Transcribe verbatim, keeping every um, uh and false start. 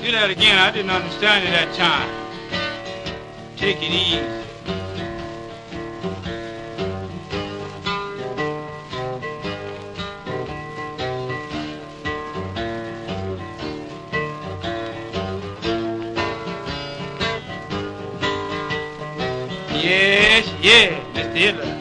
Do that again. I didn't understand you that time. Take it easy. Yes, yes, Mister Hitler.